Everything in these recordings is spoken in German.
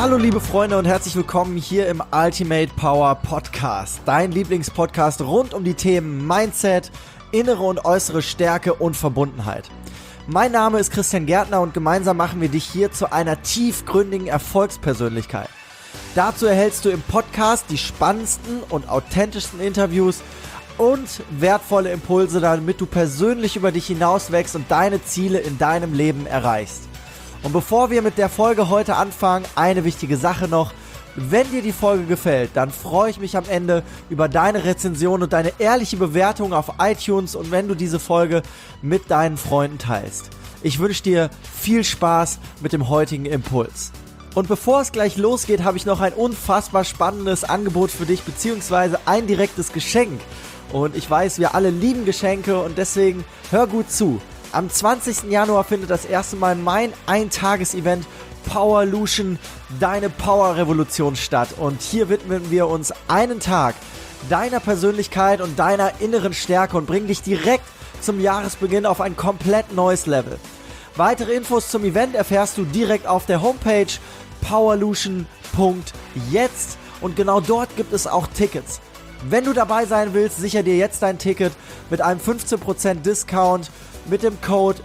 Hallo liebe Freunde und herzlich willkommen hier im Ultimate Power Podcast, dein Lieblingspodcast rund um die Themen Mindset, innere und äußere Stärke und Verbundenheit. Mein Name ist Christian Gärtner und gemeinsam machen wir dich hier zu einer tiefgründigen Erfolgspersönlichkeit. Dazu erhältst du im Podcast die spannendsten und authentischsten Interviews und wertvolle Impulse, damit du persönlich über dich hinauswächst und deine Ziele in deinem Leben erreichst. Und bevor wir mit der Folge heute anfangen, eine wichtige Sache noch. Wenn dir die Folge gefällt, dann freue ich mich am Ende über deine Rezension und deine ehrliche Bewertung auf iTunes und wenn du diese Folge mit deinen Freunden teilst. Ich wünsche dir viel Spaß mit dem heutigen Impuls. Und bevor es gleich losgeht, habe ich noch ein unfassbar spannendes Angebot für dich, beziehungsweise ein direktes Geschenk. Und ich weiß, wir alle lieben Geschenke und deswegen hör gut zu. Am 20. Januar findet das erste Mal mein Eintages-Event Powerlution, deine Power-Revolution statt. Und hier widmen wir uns einen Tag deiner Persönlichkeit und deiner inneren Stärke und bringen dich direkt zum Jahresbeginn auf ein komplett neues Level. Weitere Infos zum Event erfährst du direkt auf der Homepage powerlution.jetzt und genau dort gibt es auch Tickets. Wenn du dabei sein willst, sicher dir jetzt dein Ticket mit einem 15% Discount mit dem Code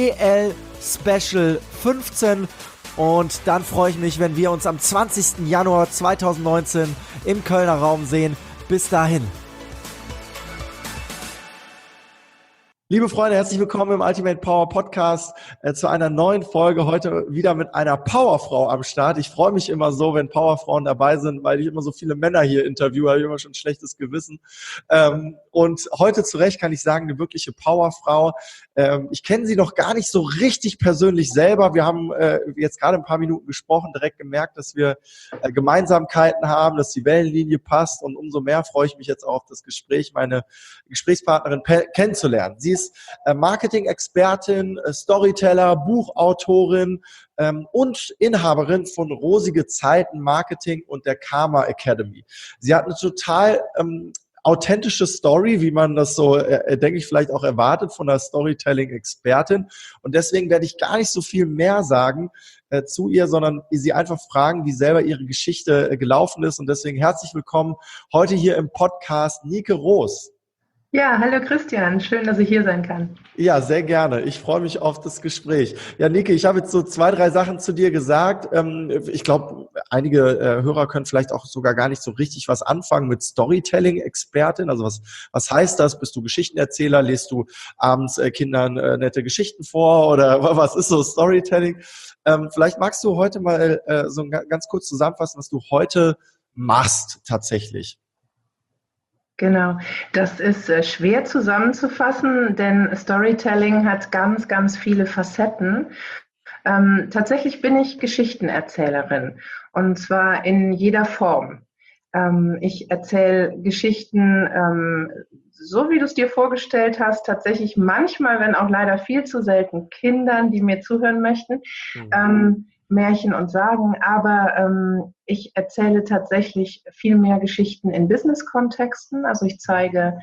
PLSPECIAL15 und dann freue ich mich, wenn wir uns am 20. Januar 2019 im Kölner Raum sehen. Bis dahin. Liebe Freunde, herzlich willkommen im Ultimate Power Podcast zu einer neuen Folge. Heute wieder mit einer Powerfrau am Start. Ich freue mich immer so, wenn Powerfrauen dabei sind, weil ich immer so viele Männer hier interviewe, habe ich immer schon ein schlechtes Gewissen. Und heute zu Recht kann ich sagen, eine wirkliche Powerfrau. Ich kenne sie noch gar nicht so richtig persönlich selber. Wir haben jetzt gerade ein paar Minuten gesprochen, direkt gemerkt, dass wir Gemeinsamkeiten haben, dass die Wellenlinie passt und umso mehr freue ich mich jetzt auch auf das Gespräch, meine Gesprächspartnerin kennenzulernen. Sie ist Marketing-Expertin, Storyteller, Buchautorin und Inhaberin von Rosige Zeiten Marketing und der Karma Academy. Sie hat eine total authentische Story, wie man das so, denke ich, vielleicht auch erwartet von einer Storytelling-Expertin. Und deswegen werde ich gar nicht so viel mehr sagen zu ihr, sondern sie einfach fragen, wie selber ihre Geschichte gelaufen ist. Und deswegen herzlich willkommen heute hier im Podcast Nike Roos. Ja, hallo Christian, schön, dass ich hier sein kann. Ja, sehr gerne. Ich freue mich auf das Gespräch. Ja, Nike, ich habe jetzt so 2, 3 Sachen zu dir gesagt. Ich glaube, einige Hörer können vielleicht auch sogar gar nicht so richtig was anfangen mit Storytelling-Expertin. Also was heißt das? Bist du Geschichtenerzähler? Lest du abends Kindern nette Geschichten vor? Oder was ist so Storytelling? Vielleicht magst du heute mal so ganz kurz zusammenfassen, was du heute machst tatsächlich. Genau, das ist schwer zusammenzufassen, denn Storytelling hat ganz, ganz viele Facetten. Tatsächlich bin ich Geschichtenerzählerin und zwar in jeder Form. Ich erzähle Geschichten, so wie du es dir vorgestellt hast, tatsächlich manchmal, wenn auch leider viel zu selten, Kindern, die mir zuhören möchten. Märchen und Sagen, aber ich erzähle tatsächlich viel mehr Geschichten in Business-Kontexten. Also ich zeige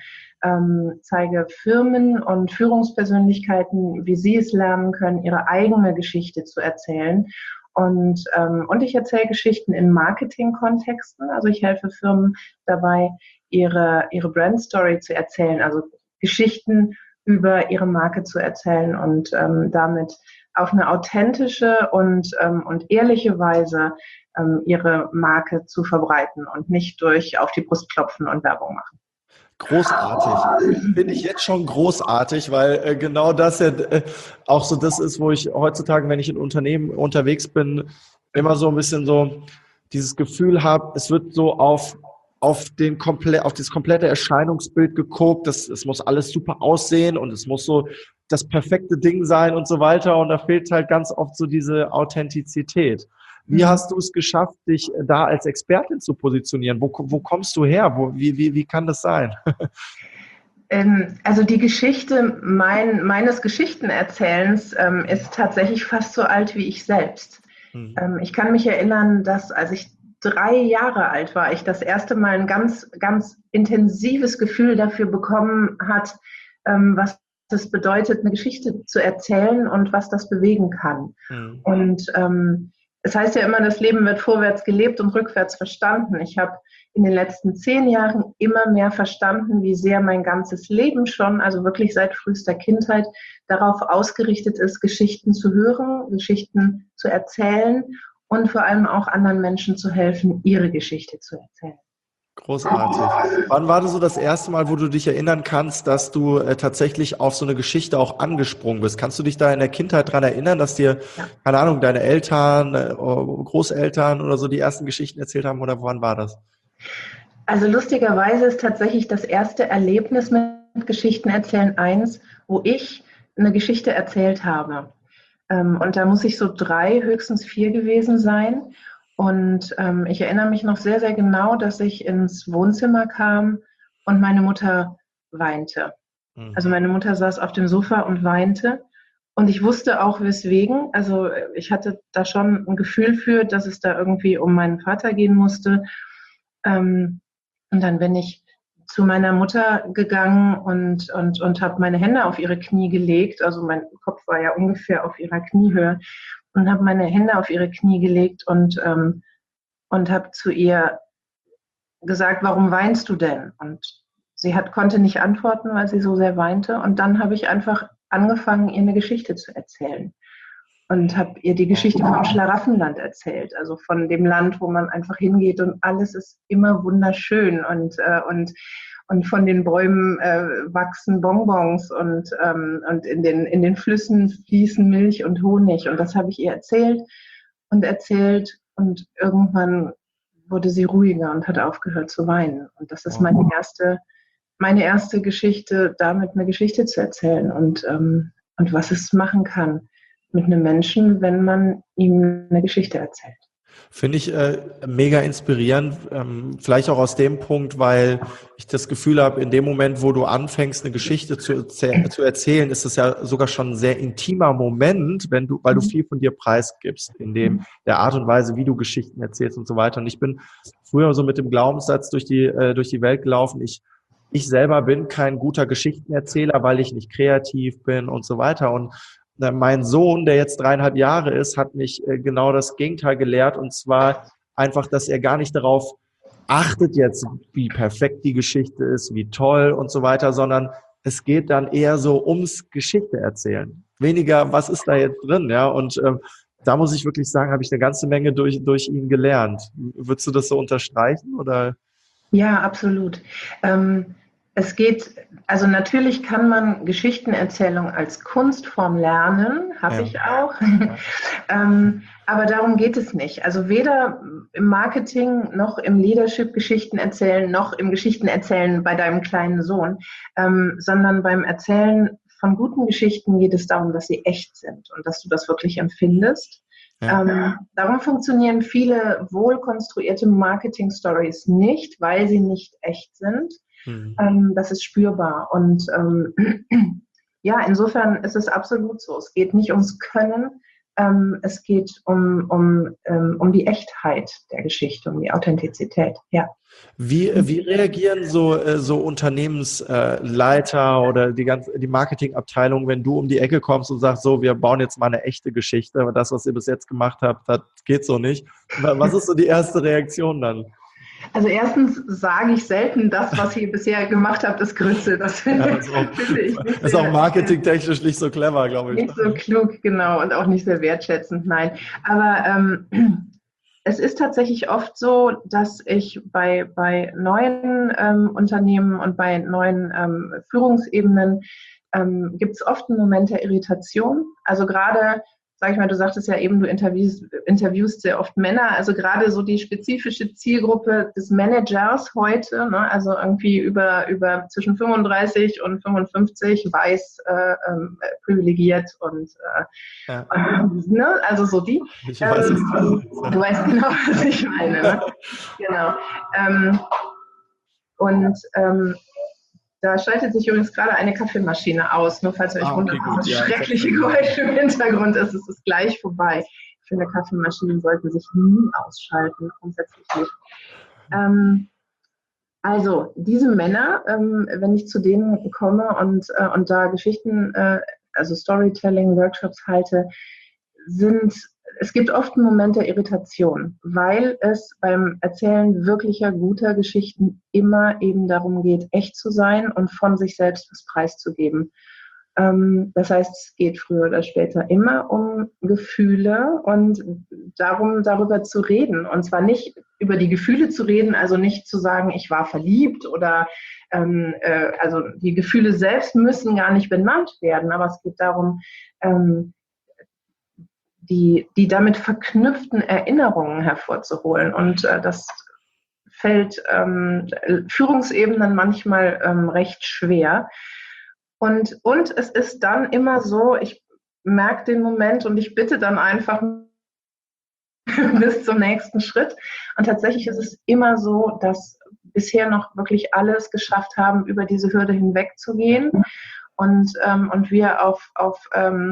Firmen und Führungspersönlichkeiten, wie sie es lernen können, ihre eigene Geschichte zu erzählen. Und ich erzähle Geschichten in Marketing-Kontexten. Also ich helfe Firmen dabei, ihre Brand-Story zu erzählen, also Geschichten über ihre Marke zu erzählen und damit auf eine authentische und ehrliche Weise ihre Marke zu verbreiten und nicht durch auf die Brust klopfen und Werbung machen. Großartig. Finde ich jetzt schon großartig, weil genau das ja auch so das ist, wo ich heutzutage, wenn ich in Unternehmen unterwegs bin, immer so ein bisschen so dieses Gefühl habe, es wird so auf das komplette Erscheinungsbild geguckt, es muss alles super aussehen und es muss so das perfekte Ding sein und so weiter und da fehlt halt ganz oft so diese Authentizität. Wie hast du es geschafft, dich da als Expertin zu positionieren? Wo kommst du her? Wie kann das sein? Also die Geschichte meines Geschichtenerzählens ist tatsächlich fast so alt wie ich selbst. Ich kann mich erinnern, dass als ich 3 Jahre alt war, ich das erste Mal ein ganz, ganz intensives Gefühl dafür bekommen hat, was es bedeutet, eine Geschichte zu erzählen und was das bewegen kann. Und Es heißt ja immer, das Leben wird vorwärts gelebt und rückwärts verstanden. Ich habe in den letzten 10 Jahren immer mehr verstanden, wie sehr mein ganzes Leben schon, also wirklich seit frühester Kindheit, darauf ausgerichtet ist, Geschichten zu hören, Geschichten zu erzählen und vor allem auch anderen Menschen zu helfen, ihre Geschichte zu erzählen. Großartig. Wann war das so das erste Mal, wo du dich erinnern kannst, dass du tatsächlich auf so eine Geschichte auch angesprungen bist? Kannst du dich da in der Kindheit dran erinnern, dass dir, keine Ahnung, deine Eltern, Großeltern oder so die ersten Geschichten erzählt haben, oder wann war das? Also lustigerweise ist tatsächlich das erste Erlebnis mit Geschichten erzählen eins, wo ich eine Geschichte erzählt habe. Und da muss ich so 3, höchstens 4 gewesen sein. Und ich erinnere mich noch sehr, sehr genau, dass ich ins Wohnzimmer kam und meine Mutter weinte. Also meine Mutter saß auf dem Sofa und weinte. Und ich wusste auch weswegen. Also ich hatte da schon ein Gefühl für, dass es da irgendwie um meinen Vater gehen musste. Und dann bin ich zu meiner Mutter gegangen und habe meine Hände auf ihre Knie gelegt. Also mein Kopf war ja ungefähr auf ihrer Kniehöhe und habe meine Hände auf ihre Knie gelegt und habe zu ihr gesagt, warum weinst du denn? Und sie konnte nicht antworten, weil sie so sehr weinte. Und dann habe ich einfach angefangen, ihr eine Geschichte zu erzählen. Und habe ihr die Geschichte vom Schlaraffenland erzählt, also von dem Land, wo man einfach hingeht und alles ist immer wunderschön und von den Bäumen wachsen Bonbons und in den Flüssen fließen Milch und Honig. Und das habe ich ihr erzählt und irgendwann wurde sie ruhiger und hat aufgehört zu weinen. Und das ist meine erste Geschichte, damit eine Geschichte zu erzählen und was es machen kann mit einem Menschen, wenn man ihm eine Geschichte erzählt. Finde ich mega inspirierend, vielleicht auch aus dem Punkt, weil ich das Gefühl habe, in dem Moment, wo du anfängst, eine Geschichte zu erzählen, ist es ja sogar schon ein sehr intimer Moment, weil du viel von dir preisgibst, in der Art und Weise, wie du Geschichten erzählst und so weiter. Und ich bin früher so mit dem Glaubenssatz durch die Welt gelaufen, ich selber bin kein guter Geschichtenerzähler, weil ich nicht kreativ bin und so weiter. Und mein Sohn, der jetzt 3,5 Jahre ist, hat mich genau das Gegenteil gelehrt, und zwar einfach, dass er gar nicht darauf achtet jetzt, wie perfekt die Geschichte ist, wie toll und so weiter, sondern es geht dann eher so ums Geschichte erzählen. Weniger, was ist da jetzt drin, ja? Und da muss ich wirklich sagen, habe ich eine ganze Menge durch ihn gelernt. Würdest du das so unterstreichen, oder? Ja, absolut. Es geht, also natürlich kann man Geschichtenerzählung als Kunstform lernen, habe ich auch. Aber darum geht es nicht. Also weder im Marketing noch im Leadership Geschichten erzählen, noch im Geschichten erzählen bei deinem kleinen Sohn, sondern beim Erzählen von guten Geschichten geht es darum, dass sie echt sind und dass du das wirklich empfindest. Darum funktionieren viele wohlkonstruierte Marketing-Stories nicht, weil sie nicht echt sind. Das ist spürbar. Und ja, insofern ist es absolut so. Es geht nicht ums Können, es geht um die Echtheit der Geschichte, um die Authentizität. Ja. Wie reagieren so Unternehmensleiter oder die Marketingabteilung, wenn du um die Ecke kommst und sagst, so, wir bauen jetzt mal eine echte Geschichte, aber das, was ihr bis jetzt gemacht habt, das geht so nicht. Was ist so die erste Reaktion dann? Also erstens sage ich selten, das, was ihr bisher gemacht habt, ist Grütze. Das finde ich nicht ist auch marketingtechnisch nicht so clever, glaube ich. Nicht so klug, genau, und auch nicht sehr wertschätzend, nein. Aber es ist tatsächlich oft so, dass ich bei neuen Unternehmen und bei neuen Führungsebenen gibt es oft einen Moment der Irritation. Also gerade, sag ich mal, du sagtest ja eben, du interviewst sehr oft Männer, also gerade so die spezifische Zielgruppe des Managers heute, ne, also irgendwie über zwischen 35 und 55, weiß, privilegiert und ne, also so die. Ich weiß es nicht. Du weißt genau, was ich meine. Ne? Genau. Da schaltet sich übrigens gerade eine Kaffeemaschine aus, nur falls ihr euch wundert, was das schreckliche Geräusch im Hintergrund ist. Es ist gleich vorbei. Ich finde, Kaffeemaschinen sollten sich nie ausschalten, grundsätzlich nicht. Also, diese Männer, wenn ich zu denen komme und da Geschichten, also Storytelling, Workshops halte, sind es gibt oft einen Moment der Irritation, weil es beim Erzählen wirklicher, guter Geschichten immer eben darum geht, echt zu sein und von sich selbst was preiszugeben. Das heißt, es geht früher oder später immer um Gefühle und darum, darüber zu reden. Und zwar nicht über die Gefühle zu reden, also nicht zu sagen, ich war verliebt oder also die Gefühle selbst müssen gar nicht benannt werden, aber es geht darum, die damit verknüpften Erinnerungen hervorzuholen. Und das fällt Führungsebenen manchmal recht schwer. Und es ist dann immer so, ich merke den Moment und ich bitte dann einfach bis zum nächsten Schritt. Und tatsächlich ist es immer so, dass bisher noch wirklich alles geschafft haben, über diese Hürde hinwegzugehen und wir auf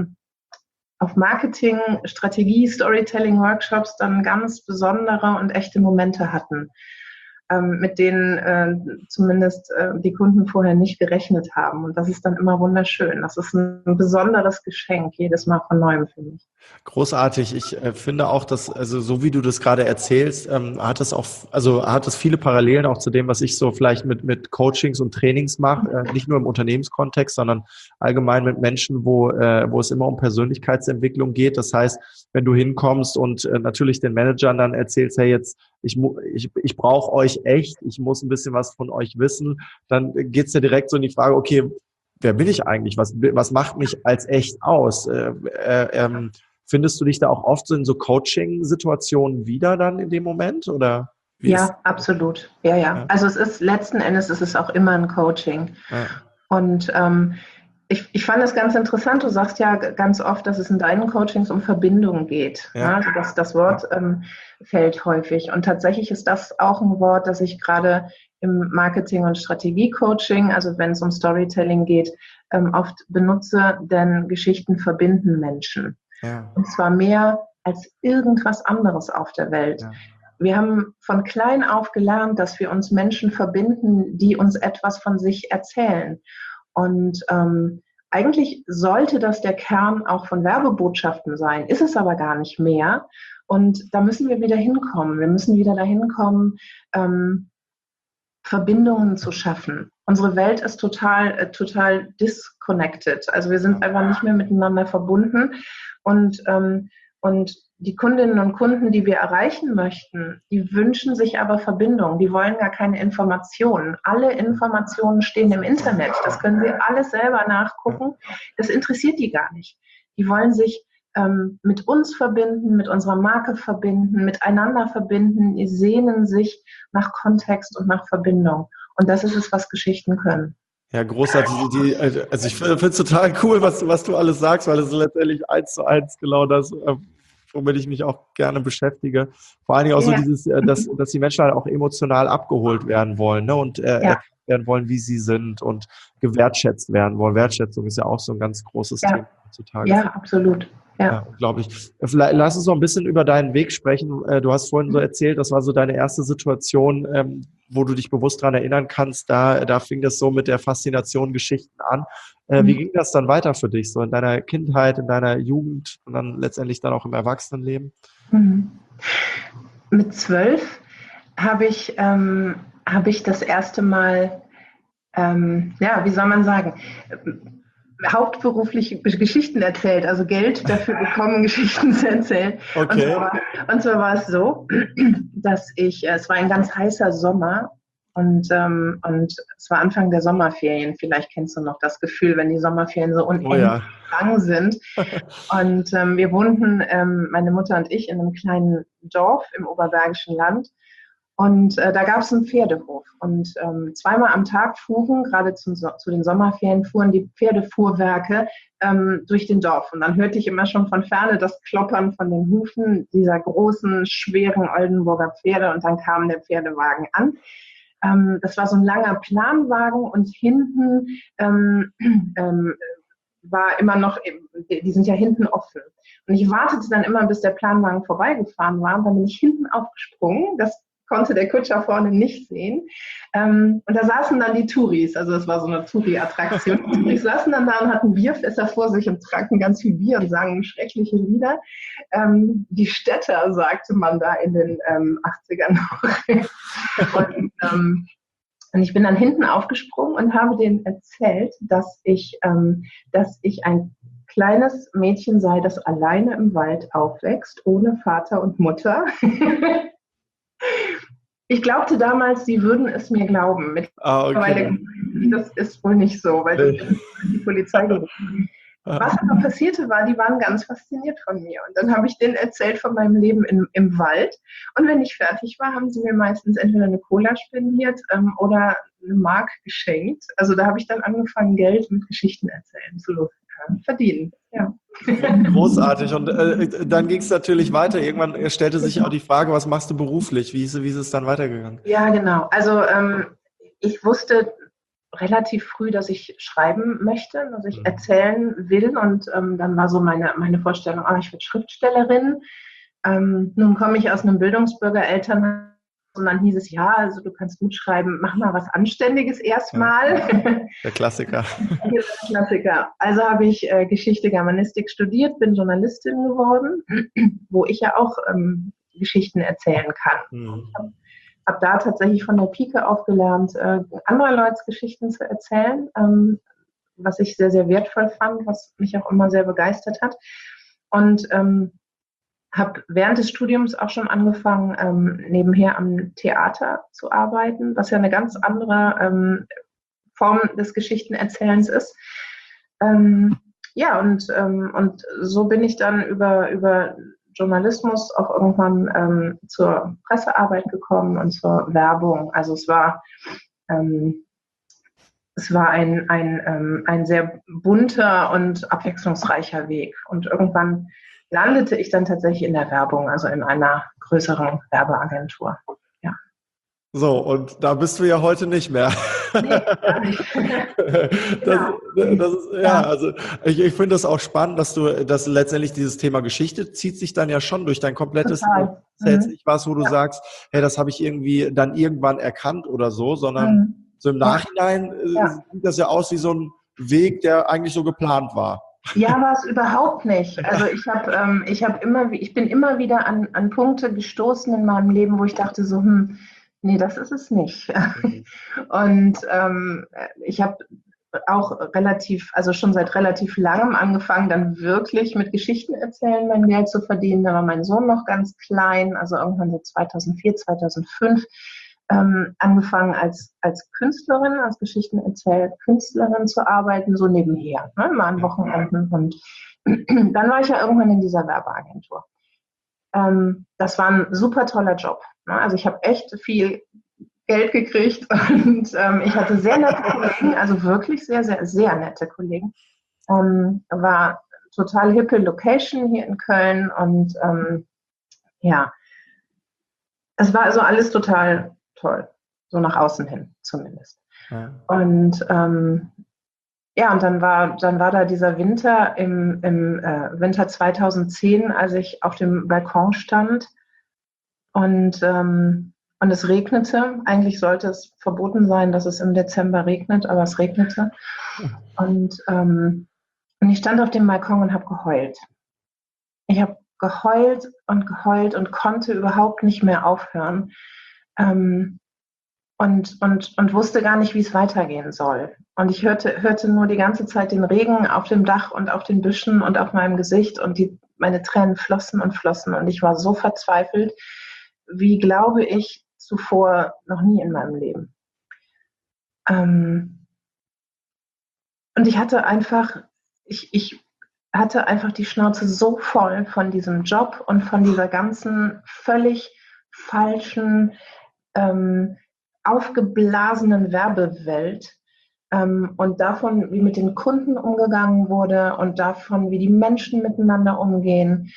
Marketing, Strategie, Storytelling-Workshops dann ganz besondere und echte Momente hatten, mit denen zumindest die Kunden vorher nicht gerechnet haben. Und das ist dann immer wunderschön. Das ist ein besonderes Geschenk, jedes Mal von Neuem für mich. Großartig. Ich finde auch, dass, also so wie du das gerade erzählst, hat es viele Parallelen auch zu dem, was ich so vielleicht mit Coachings und Trainings mache, nicht nur im Unternehmenskontext, sondern allgemein mit Menschen, wo es immer um Persönlichkeitsentwicklung geht. Das heißt, wenn du hinkommst und natürlich den Managern dann erzählst, hey, jetzt ich brauche euch echt, ich muss ein bisschen was von euch wissen, dann geht's ja direkt so in die Frage, okay, wer bin ich eigentlich? Was macht mich als echt aus? Findest du dich da auch oft so in so Coaching-Situationen wieder dann in dem Moment? Oder ja, absolut. Ja. Also letzten Endes ist es auch immer ein Coaching. Ja. Und ich fand es ganz interessant, du sagst ja ganz oft, dass es in deinen Coachings um Verbindung geht. Ja. Also das Wort fällt häufig. Und tatsächlich ist das auch ein Wort, das ich gerade im Marketing- und Strategie-Coaching, also wenn es um Storytelling geht, oft benutze, denn Geschichten verbinden Menschen. Ja. Und zwar mehr als irgendwas anderes auf der Welt. Ja. Wir haben von klein auf gelernt, dass wir uns Menschen verbinden, die uns etwas von sich erzählen. Und eigentlich sollte das der Kern auch von Werbebotschaften sein, ist es aber gar nicht mehr. Und da müssen wir wieder hinkommen. Wir müssen wieder dahin kommen, Verbindungen zu schaffen. Unsere Welt ist total disconnected. Also wir sind einfach nicht mehr miteinander verbunden. Und die Kundinnen und Kunden, die wir erreichen möchten, die wünschen sich aber Verbindung. Die wollen gar keine Informationen. Alle Informationen stehen im Internet. Das können sie alles selber nachgucken. Das interessiert die gar nicht. Die wollen sich mit uns verbinden, mit unserer Marke verbinden, miteinander verbinden. Die sehnen sich nach Kontext und nach Verbindung. Und das ist es, was Geschichten können. Ja, großartig. Also ich finde es total cool, was du alles sagst, weil es ist letztendlich 1:1 genau das, womit ich mich auch gerne beschäftige. Vor allen Dingen auch so dieses, dass die Menschen halt auch emotional abgeholt werden wollen, ne? Und erklärt werden wollen, wie sie sind und gewertschätzt werden wollen. Wertschätzung ist ja auch so ein ganz großes Thema heutzutage. Ja, absolut. Ja, unglaublich. Vielleicht lass uns noch ein bisschen über deinen Weg sprechen. Du hast vorhin so erzählt, das war so deine erste Situation, wo du dich bewusst daran erinnern kannst, da fing das so mit der Faszination Geschichten an. Wie ging das dann weiter für dich, so in deiner Kindheit, in deiner Jugend und dann letztendlich dann auch im Erwachsenenleben? Mit 12 habe ich das erste Mal, wie soll man sagen, hauptberuflich Geschichten erzählt, also Geld dafür bekommen, Geschichten zu erzählen. Okay. Und zwar war es so, dass es war ein ganz heißer Sommer und es war Anfang der Sommerferien. Vielleicht kennst du noch das Gefühl, wenn die Sommerferien so unendlich lang sind. Und wir wohnten, meine Mutter und ich, in einem kleinen Dorf im Oberbergischen Land. Und da gab es einen Pferdehof. Und zweimal am Tag fuhren, gerade zu den Sommerferien, fuhren die Pferdefuhrwerke durch den Dorf. Und dann hörte ich immer schon von Ferne das Kloppern von den Hufen dieser großen, schweren Oldenburger Pferde. Und dann kam der Pferdewagen an. Das war so ein langer Planwagen und hinten war immer noch, die sind ja hinten offen. Und ich wartete dann immer, bis der Planwagen vorbeigefahren war. Und dann bin ich hinten aufgesprungen. Das konnte der Kutscher vorne nicht sehen. Und da saßen dann die Touris, also es war so eine Touri-Attraktion. Die Touris saßen dann da und hatten Bierfässer vor sich und tranken ganz viel Bier und sangen schreckliche Lieder. Die Städter, sagte man da in den 80ern noch. Und ich bin dann hinten aufgesprungen und habe denen erzählt, dass ich ein kleines Mädchen sei, das alleine im Wald aufwächst, ohne Vater und Mutter. Ich glaubte damals, sie würden es mir glauben. Mittlerweile, das ist wohl nicht so, weil die Polizei gerufen. Was aber passierte war, die waren ganz fasziniert von mir. Und dann habe ich denen erzählt von meinem Leben im Wald. Und wenn ich fertig war, haben sie mir meistens entweder eine Cola spendiert oder eine Mark geschenkt. Also da habe ich dann angefangen, Geld mit Geschichten erzählen zu verdienen. Ja. Großartig. Und dann ging es natürlich weiter. Irgendwann stellte sich auch die Frage, was machst du beruflich? Wie ist es dann weitergegangen? Ja, genau. Also ich wusste relativ früh, dass ich schreiben möchte, dass ich erzählen will. Und dann war so meine Vorstellung, ich werde Schriftstellerin. Nun komme ich aus einem Bildungsbürgerelternhaus und dann hieß es, ja, also du kannst gut schreiben, mach mal was Anständiges erstmal. Ja, der Klassiker. Der Klassiker. Also habe ich Geschichte, Germanistik studiert, bin Journalistin geworden, wo ich ja auch Geschichten erzählen kann. Ich habe da tatsächlich von der Pike auf gelernt, andere Leute Geschichten zu erzählen, was ich sehr, sehr wertvoll fand, was mich auch immer sehr begeistert hat. Und habe während des Studiums auch schon angefangen, nebenher am Theater zu arbeiten, was ja eine ganz andere Form des Geschichtenerzählens ist. Und so bin ich dann über Journalismus auch irgendwann zur Pressearbeit gekommen und zur Werbung. Also es war ein sehr bunter und abwechslungsreicher Weg. Und irgendwann landete ich dann tatsächlich in der Werbung, also in einer größeren Werbeagentur. Ja. So, und da bist du ja heute nicht mehr. Nee, gar nicht. Also ich finde das auch spannend, dass letztendlich dieses Thema Geschichte zieht sich dann ja schon durch dein komplettes Leben. Nicht was, wo du sagst, hey, das habe ich irgendwie dann irgendwann erkannt oder so, sondern so im Nachhinein sieht das ja aus wie so ein Weg, der eigentlich so geplant war. Ja, war es überhaupt nicht. Also ich bin immer wieder an Punkte gestoßen in meinem Leben, wo ich dachte so, nee, das ist es nicht. Und ich habe auch schon seit relativ langem angefangen, dann wirklich mit Geschichten erzählen mein Geld zu verdienen. Da war mein Sohn noch ganz klein, also irgendwann so 2004, 2005. Angefangen als Künstlerin, als Geschichtenerzähl-Künstlerin zu arbeiten, so nebenher, ne, mal an Wochenenden. Und dann war ich ja irgendwann in dieser Werbeagentur. Das war ein super toller Job. Ne? Also ich habe echt viel Geld gekriegt und ich hatte sehr nette Kollegen, also wirklich sehr, sehr, sehr nette Kollegen. War total hippe Location hier in Köln und es war also alles total toll, so nach außen hin zumindest. Ja. Und und dann war da dieser Winter im Winter 2010, als ich auf dem Balkon stand und es regnete. Eigentlich sollte es verboten sein, dass es im Dezember regnet, aber es regnete. Und ich stand auf dem Balkon und habe geheult. Ich habe geheult und konnte überhaupt nicht mehr aufhören. Und wusste gar nicht, wie es weitergehen soll. Und ich hörte nur die ganze Zeit den Regen auf dem Dach und auf den Büschen und auf meinem Gesicht und meine Tränen flossen und flossen und ich war so verzweifelt, wie, glaube ich, zuvor noch nie in meinem Leben. Und ich hatte einfach die Schnauze so voll von diesem Job und von dieser ganzen völlig falschen, aufgeblasenen Werbewelt und davon, wie mit den Kunden umgegangen wurde und davon, wie die Menschen miteinander umgehen,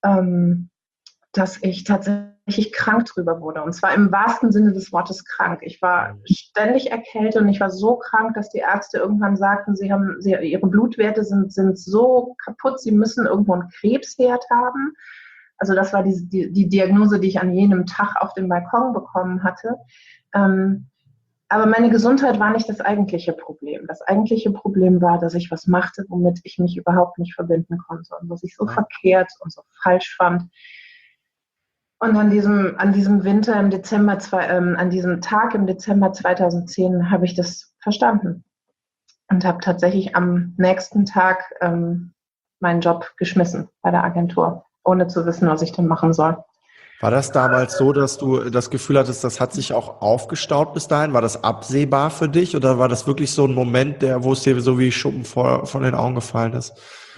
dass ich tatsächlich krank drüber wurde. Und zwar im wahrsten Sinne des Wortes krank. Ich war ständig erkältet und ich war so krank, dass die Ärzte irgendwann sagten, ihre Blutwerte sind so kaputt, sie müssen irgendwo einen Krebsherd haben. Also das war die Diagnose, die ich an jenem Tag auf dem Balkon bekommen hatte. Aber meine Gesundheit war nicht das eigentliche Problem. Das eigentliche Problem war, dass ich was machte, womit ich mich überhaupt nicht verbinden konnte und was ich so verkehrt und so falsch fand. Und an diesem Winter im Dezember, an diesem Tag im Dezember 2010 habe ich das verstanden und habe tatsächlich am nächsten Tag meinen Job geschmissen bei der Agentur, ohne zu wissen, was ich denn machen soll. War das damals so, dass du das Gefühl hattest, das hat sich auch aufgestaut bis dahin? War das absehbar für dich oder war das wirklich so ein Moment, wo es dir so wie Schuppen von den Augen gefallen ist?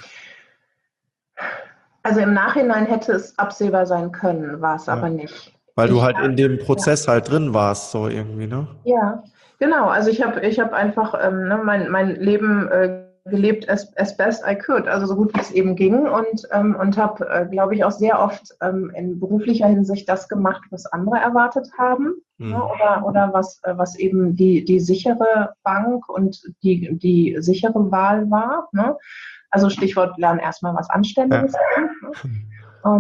Also im Nachhinein hätte es absehbar sein können, war es aber nicht. Weil du halt in dem Prozess halt drin warst, so irgendwie, ne? Ja, genau. Also ich hab einfach mein Leben gelebt as best I could, also so gut wie es eben ging und habe, glaube ich, auch sehr oft in beruflicher Hinsicht das gemacht, was andere erwartet haben, ne? Oder was eben die sichere Bank und die sichere Wahl war, ne? Also Stichwort, lernen erstmal was Anständiges. Ja.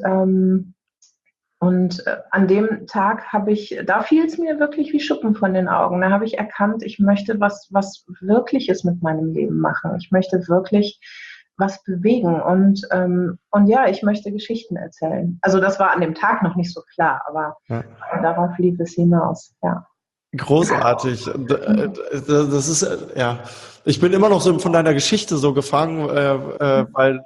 Und an dem Tag da fiel es mir wirklich wie Schuppen von den Augen. Da habe ich erkannt, ich möchte was Wirkliches mit meinem Leben machen. Ich möchte wirklich was bewegen und ja, ich möchte Geschichten erzählen. Also das war an dem Tag noch nicht so klar, aber darauf lief es hinaus, ja. Großartig. Das ist, ja, ich bin immer noch so von deiner Geschichte so gefangen, weil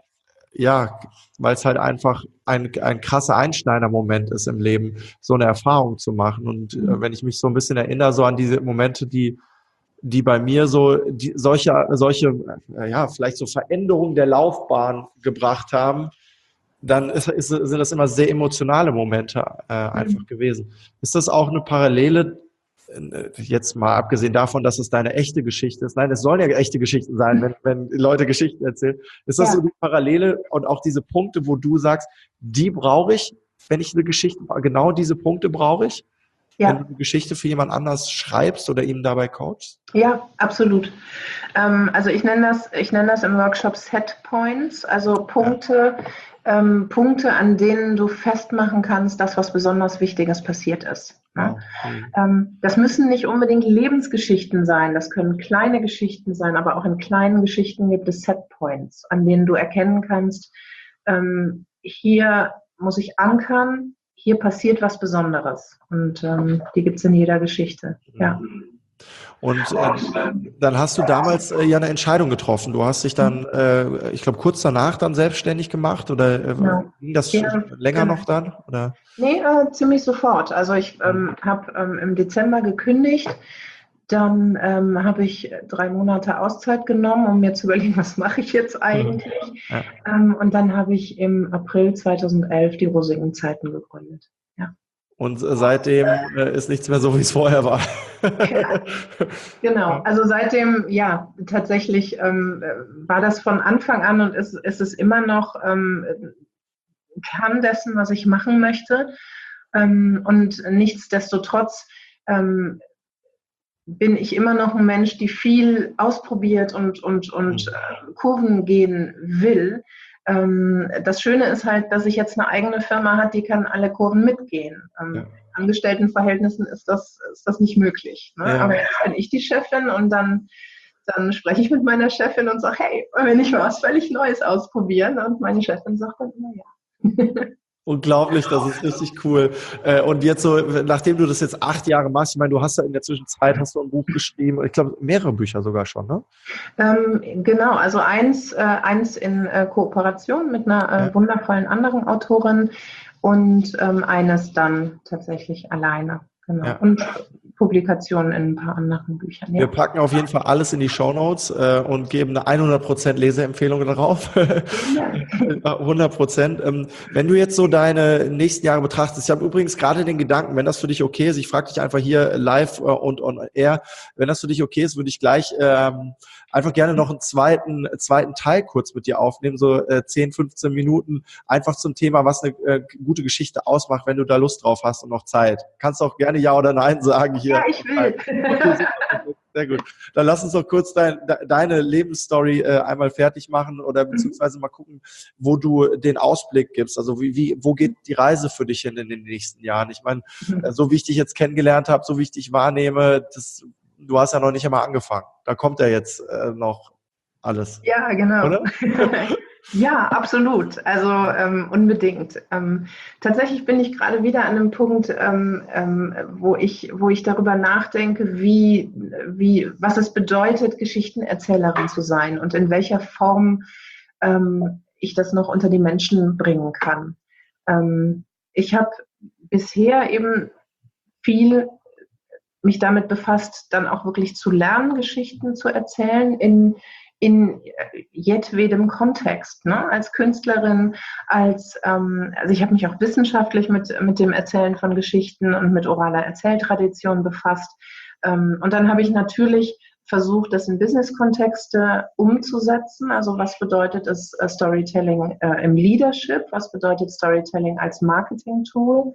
es halt einfach ein krasser Einschneider-Moment ist im Leben, so eine Erfahrung zu machen. Und wenn ich mich so ein bisschen erinnere, so an diese Momente, die bei mir so solche vielleicht so Veränderungen der Laufbahn gebracht haben, dann sind das immer sehr emotionale Momente einfach gewesen. Ist das auch eine Parallele, jetzt mal abgesehen davon, dass es deine echte Geschichte ist? Nein, es sollen ja echte Geschichten sein, wenn Leute Geschichten erzählen. Ist das so die Parallele und auch diese Punkte, wo du sagst, die brauche ich, wenn ich eine Geschichte, genau diese Punkte brauche ich, wenn du eine Geschichte für jemand anders schreibst oder ihm dabei coachst? Ja, absolut. Also ich nenne das im Workshop Set Points, also Punkte, an denen du festmachen kannst, dass was besonders Wichtiges passiert ist. Ne? Das müssen nicht unbedingt Lebensgeschichten sein, das können kleine Geschichten sein, aber auch in kleinen Geschichten gibt es Set Points, an denen du erkennen kannst, hier muss ich ankern, hier passiert was Besonderes und die gibt es in jeder Geschichte. Ja. Und dann hast du damals ja eine Entscheidung getroffen. Du hast dich dann, ich glaube, kurz danach dann selbstständig gemacht oder ging das länger noch dann? Oder? Nee, ziemlich sofort. Also ich habe im Dezember gekündigt. Dann habe ich 3 Monate Auszeit genommen, um mir zu überlegen, was mache ich jetzt eigentlich. Ja. Und dann habe ich im April 2011 die Rosigen Zeiten gegründet. Ja. Und seitdem ist nichts mehr so, wie es vorher war. Ja, genau, also seitdem, ja, tatsächlich war das von Anfang an und ist es immer noch Kern dessen, was ich machen möchte. Und nichtsdestotrotz bin ich immer noch ein Mensch, die viel ausprobiert und Kurven gehen will. Das Schöne ist halt, dass ich jetzt eine eigene Firma habe, die kann alle Kurven mitgehen. Angestelltenverhältnissen ist das nicht möglich. Ne? Ja. Aber jetzt bin ich die Chefin und dann spreche ich mit meiner Chefin und sage, hey, wollen wir nicht mal was völlig Neues ausprobieren? Und meine Chefin sagt dann immer ja. Unglaublich, das ist richtig cool. Und jetzt so, nachdem du das jetzt 8 Jahre machst, ich meine, du hast ja in der Zwischenzeit hast du ein Buch geschrieben, ich glaube mehrere Bücher sogar schon, ne? Genau, also eins in Kooperation mit einer wundervollen anderen Autorin und eines dann tatsächlich alleine. Genau. Ja. Und Publikationen in ein paar anderen Büchern. Ja. Wir packen auf jeden Fall alles in die Shownotes und geben eine 100% Leseempfehlung darauf. 100%. Wenn du jetzt so deine nächsten Jahre betrachtest, ich habe übrigens gerade den Gedanken, wenn das für dich okay ist, ich frage dich einfach hier live und on air, wenn das für dich okay ist, würde ich gleich einfach gerne noch einen zweiten Teil kurz mit dir aufnehmen, so 10, 15 Minuten, einfach zum Thema, was eine gute Geschichte ausmacht, wenn du da Lust drauf hast und noch Zeit. Kannst auch gerne Ja oder Nein sagen hier. Ja, ich will. Sehr gut. Dann lass uns doch kurz deine Lebensstory einmal fertig machen oder beziehungsweise mal gucken, wo du den Ausblick gibst. Also wo geht die Reise für dich hin in den nächsten Jahren? Ich meine, so wie ich dich jetzt kennengelernt habe, so wie ich dich wahrnehme, du hast ja noch nicht einmal angefangen. Da kommt ja jetzt noch alles. Ja, genau. Oder? Ja, absolut. Also unbedingt. Tatsächlich bin ich gerade wieder an einem Punkt, wo ich darüber nachdenke, was es bedeutet, Geschichtenerzählerin zu sein und in welcher Form ich das noch unter die Menschen bringen kann. Ich habe bisher eben viel mich damit befasst, dann auch wirklich zu lernen, Geschichten zu erzählen in jedwedem Kontext, ne? Als Künstlerin, also ich habe mich auch wissenschaftlich mit dem Erzählen von Geschichten und mit oraler Erzähltradition befasst. Und dann habe ich natürlich versucht, das in Business-Kontexte umzusetzen. Also was bedeutet es Storytelling im Leadership? Was bedeutet Storytelling als Marketing-Tool?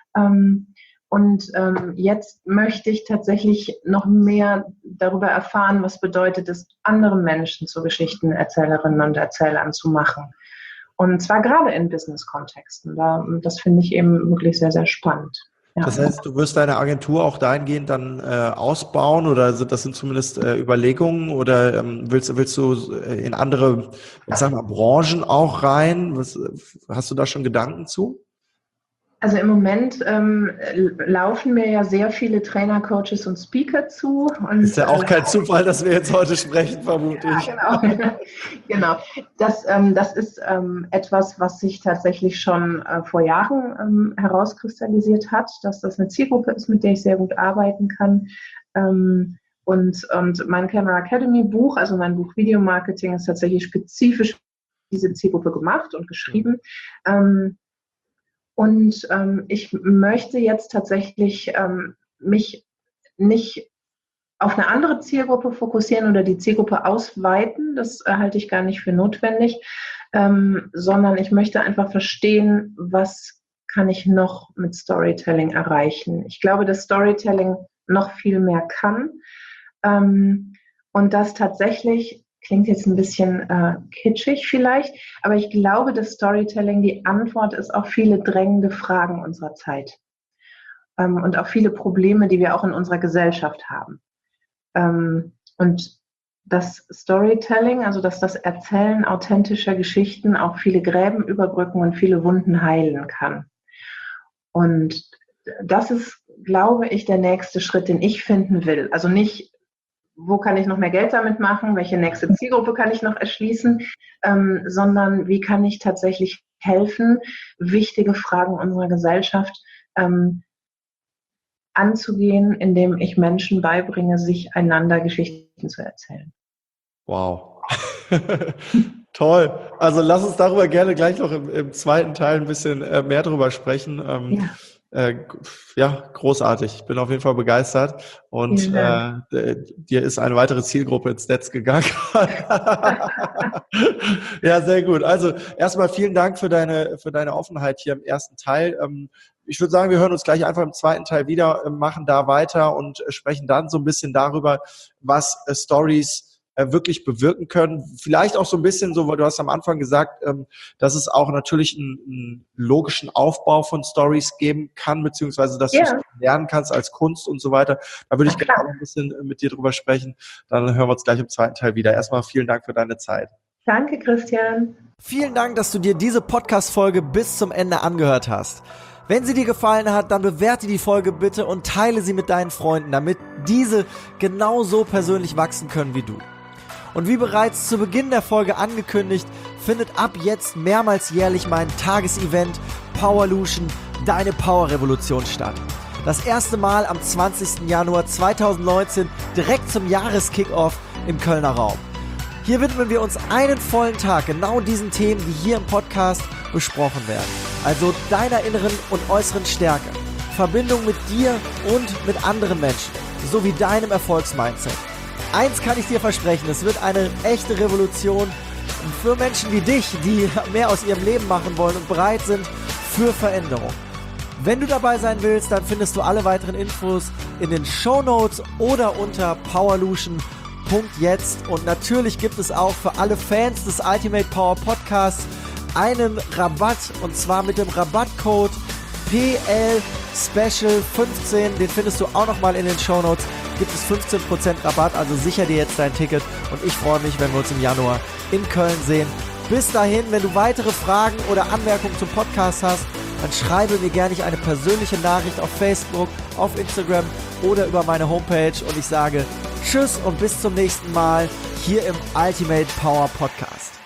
Und jetzt möchte ich tatsächlich noch mehr darüber erfahren, was bedeutet es, andere Menschen zu Geschichtenerzählerinnen und Erzählern zu machen. Und zwar gerade in Business-Kontexten. Das finde ich eben wirklich sehr, sehr spannend. Ja. Das heißt, du wirst deine Agentur auch dahingehend dann ausbauen oder das sind zumindest Überlegungen oder willst du in andere, ich sag mal, Branchen auch rein? Hast du da schon Gedanken zu? Also im Moment laufen mir ja sehr viele Trainer, Coaches und Speaker zu. Und, ist ja auch kein Zufall, dass wir jetzt heute sprechen, vermute ich. Ja, genau. Das ist etwas, was sich tatsächlich schon vor Jahren herauskristallisiert hat, dass das eine Zielgruppe ist, mit der ich sehr gut arbeiten kann. Und mein Camera Academy Buch, also mein Buch Video Marketing, ist tatsächlich spezifisch für diese Zielgruppe gemacht und geschrieben. Und ich möchte jetzt tatsächlich mich nicht auf eine andere Zielgruppe fokussieren oder die Zielgruppe ausweiten. Das halte ich gar nicht für notwendig, sondern ich möchte einfach verstehen, was kann ich noch mit Storytelling erreichen. Ich glaube, dass Storytelling noch viel mehr kann und dass tatsächlich, klingt jetzt ein bisschen kitschig vielleicht, aber ich glaube, dass Storytelling die Antwort ist auf viele drängende Fragen unserer Zeit und auf viele Probleme, die wir auch in unserer Gesellschaft haben. Und das Storytelling, also dass das Erzählen authentischer Geschichten auch viele Gräben überbrücken und viele Wunden heilen kann. Und das ist, glaube ich, der nächste Schritt, den ich finden will. Also nicht, wo kann ich noch mehr Geld damit machen, welche nächste Zielgruppe kann ich noch erschließen, sondern wie kann ich tatsächlich helfen, wichtige Fragen unserer Gesellschaft anzugehen, indem ich Menschen beibringe, sich einander Geschichten zu erzählen. Wow. Toll. Also lass uns darüber gerne gleich noch im zweiten Teil ein bisschen mehr drüber sprechen. Ja, großartig. Ich bin auf jeden Fall begeistert und dir ist eine weitere Zielgruppe ins Netz gegangen. Ja, sehr gut. Also erstmal vielen Dank für deine Offenheit hier im ersten Teil. Ich würde sagen, wir hören uns gleich einfach im zweiten Teil wieder, machen da weiter und sprechen dann so ein bisschen darüber, was Stories wirklich bewirken können. Vielleicht auch so ein bisschen so, weil du hast am Anfang gesagt, dass es auch natürlich einen logischen Aufbau von Stories geben kann, beziehungsweise dass du es lernen kannst als Kunst und so weiter. Da würde ich gerne auch ein bisschen mit dir drüber sprechen. Dann hören wir uns gleich im zweiten Teil wieder. Erstmal vielen Dank für deine Zeit. Danke, Christian. Vielen Dank, dass du dir diese Podcast-Folge bis zum Ende angehört hast. Wenn sie dir gefallen hat, dann bewerte die Folge bitte und teile sie mit deinen Freunden, damit diese genauso persönlich wachsen können wie du. Und wie bereits zu Beginn der Folge angekündigt, findet ab jetzt mehrmals jährlich mein Tagesevent Powerlution, deine Power-Revolution statt. Das erste Mal am 20. Januar 2019, direkt zum Jahreskickoff im Kölner Raum. Hier widmen wir uns einen vollen Tag genau diesen Themen, die hier im Podcast besprochen werden. Also deiner inneren und äußeren Stärke, Verbindung mit dir und mit anderen Menschen, sowie deinem Erfolgsmindset. Eins kann ich dir versprechen, es wird eine echte Revolution für Menschen wie dich, die mehr aus ihrem Leben machen wollen und bereit sind für Veränderung. Wenn du dabei sein willst, dann findest du alle weiteren Infos in den Shownotes oder unter powerlution.jetzt. Und natürlich gibt es auch für alle Fans des Ultimate Power Podcasts einen Rabatt, und zwar mit dem Rabattcode PLSpecial15. Den findest du auch nochmal in den Shownotes. Gibt es 15% Rabatt, also sicher dir jetzt dein Ticket. Und ich freue mich, wenn wir uns im Januar in Köln sehen. Bis dahin, wenn du weitere Fragen oder Anmerkungen zum Podcast hast, dann schreibe mir gerne eine persönliche Nachricht auf Facebook, auf Instagram oder über meine Homepage. Und ich sage Tschüss und bis zum nächsten Mal hier im Ultimate Power Podcast.